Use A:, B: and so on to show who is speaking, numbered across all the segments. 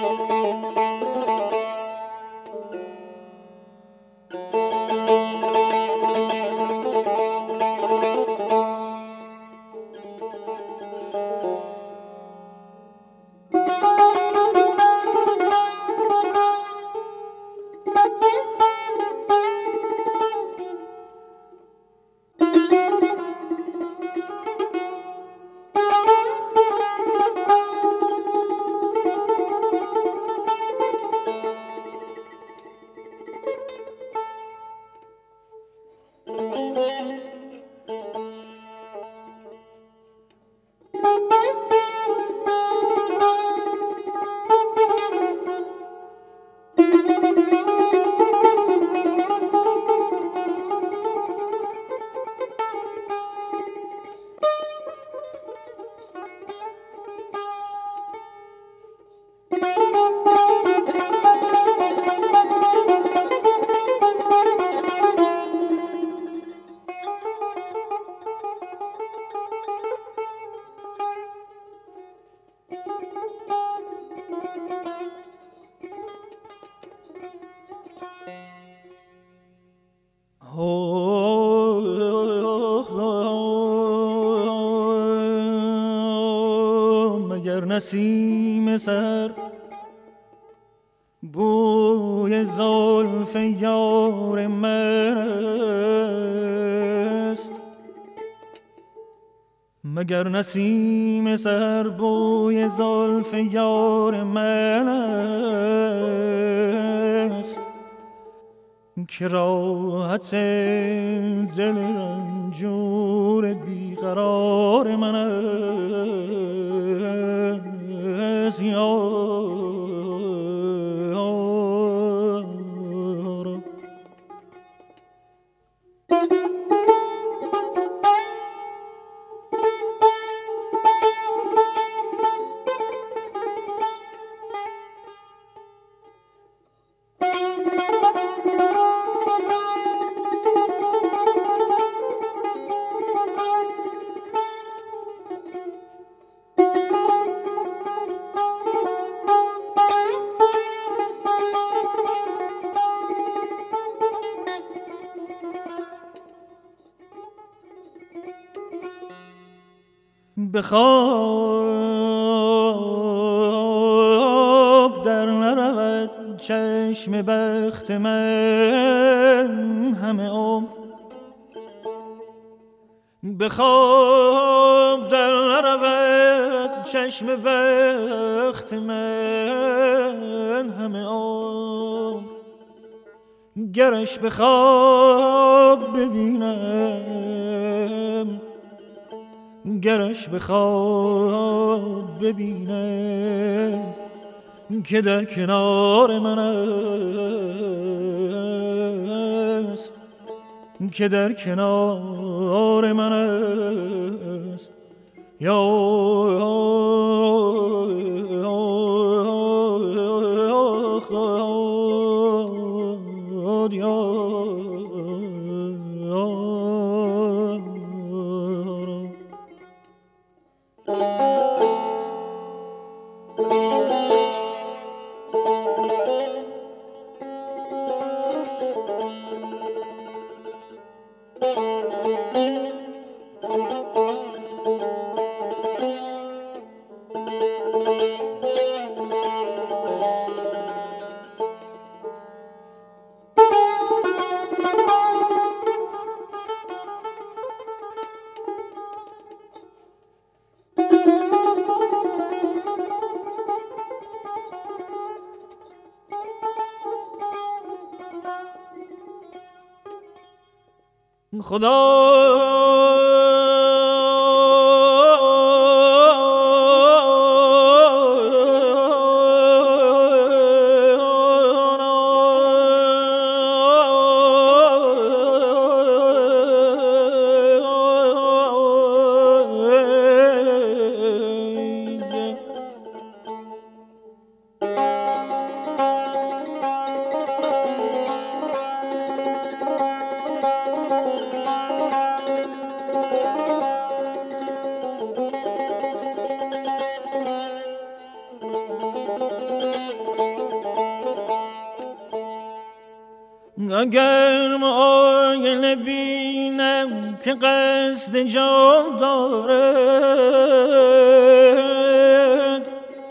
A: مگر نسیم سر بوی زلف یار من است، مگر نسیم سر بوی زلف یار من است که راحت دل رنجور بیقرار من است. به خواب در نرود چشم بخت من همه عمر، به خواب در نرود چشم بخت من همه عمر، گرش به خواب ببینم، گرش به خواب ببینم که در کنار من است، که در کنار من است. اگر معاینه بینم که قصد جان دارد،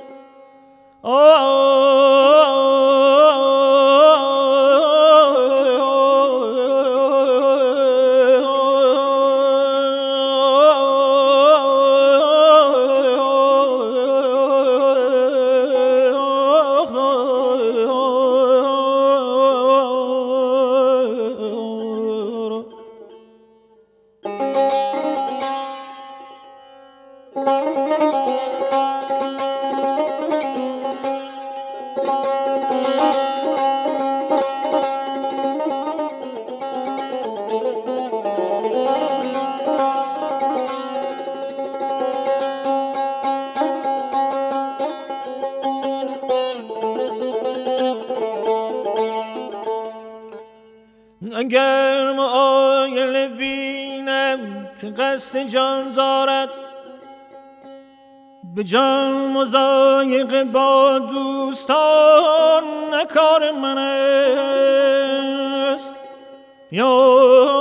A: اگر معایل بینم که قصد جان دارد، به جان مضایقه با دوستان نه کار من است. یا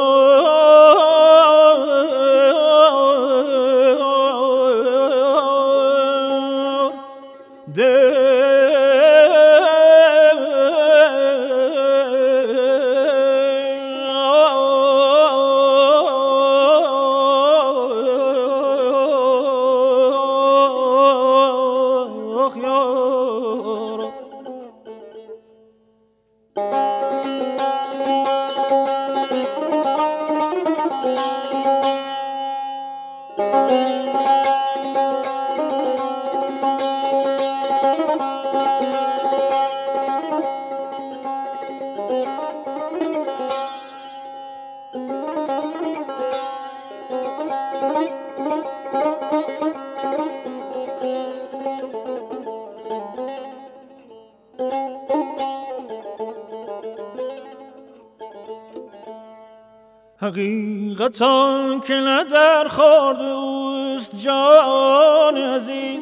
A: حقیقتان که نه در خورد اوست جان عزیز،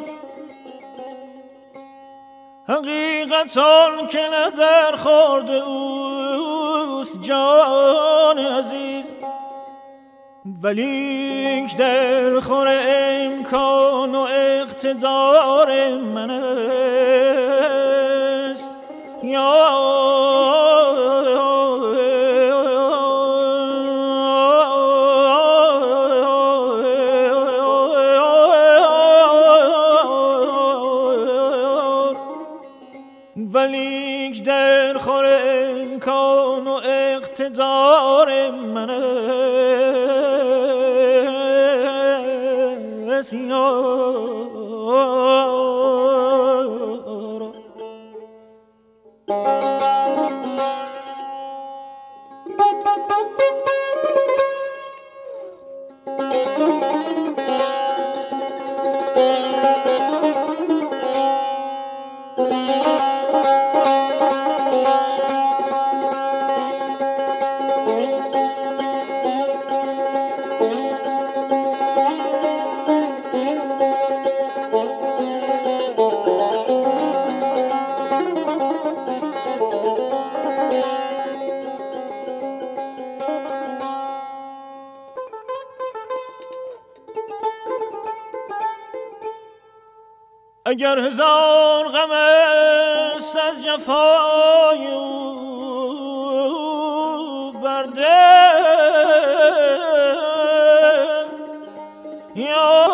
A: حقیقتان که نه در خورد اوست جان عزیز، ولیک در خور امکان و اقتدار من است. یا ولیک در خور امکان و اقتدار من است. اگر هزار غم است از جفای او بر دل، یا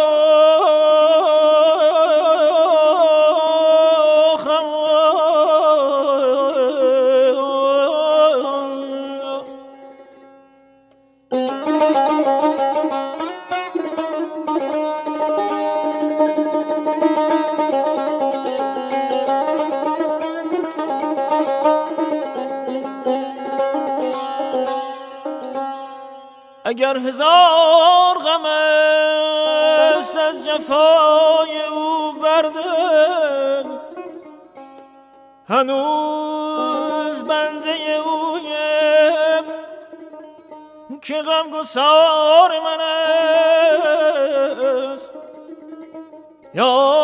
A: اگر هزار غم است از جفای او بر دل، هنوز بنده اویم که غمگسار من است. یا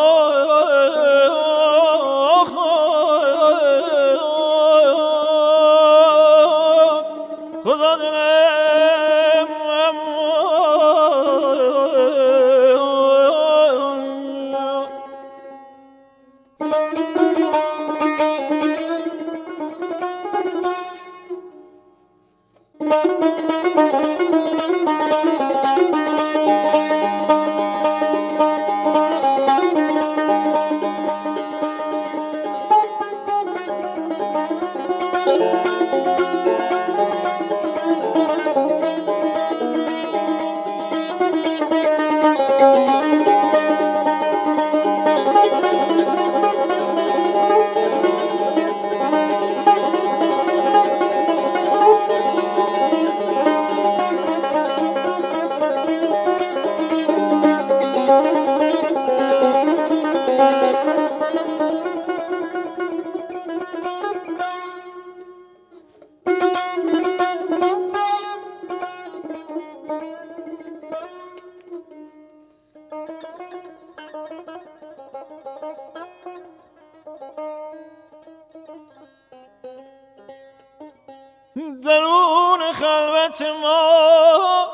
A: خلوت ما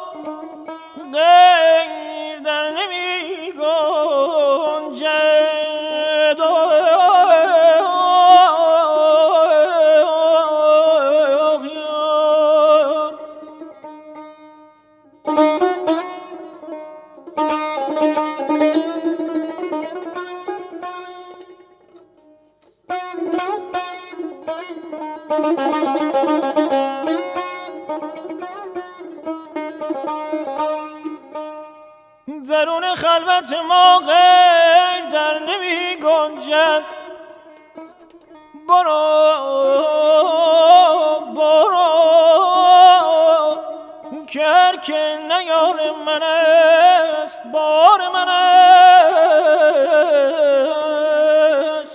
A: غیر در نمی گنجد درون خلوت ما غیر در نمی گنجد برو که هر که نیار من است بار من است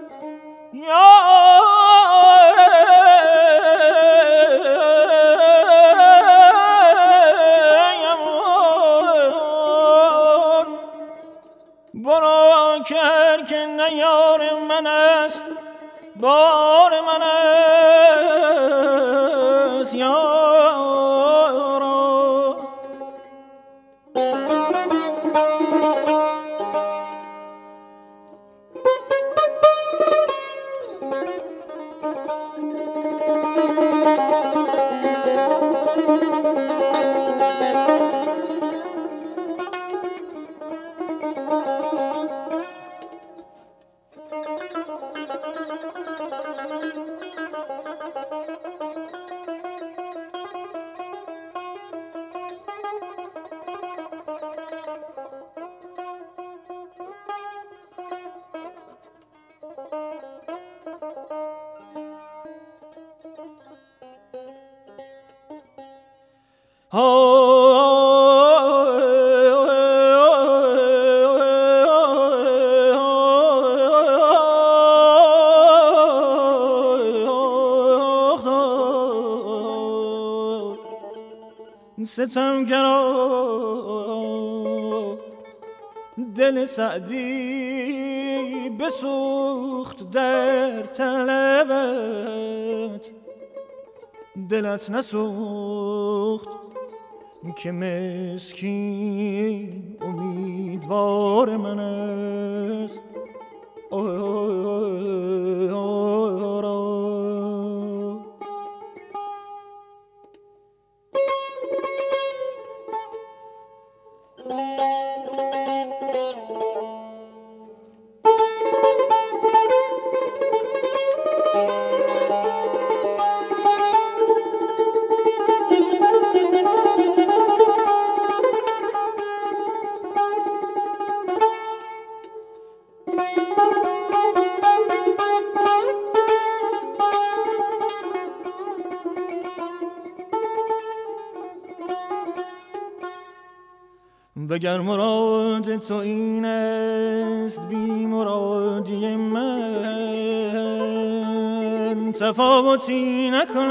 A: برو که هر که نیار من است بار من است یارا. ستمگرا دل سعدی بسوخت در طلبت دلت نسوخت که مسکین امیدوار من است وگر مراد تو این است بی مرادی من تفاوتی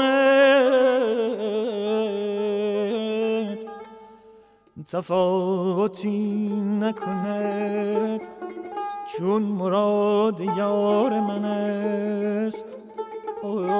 A: نکند چون مراد یار من است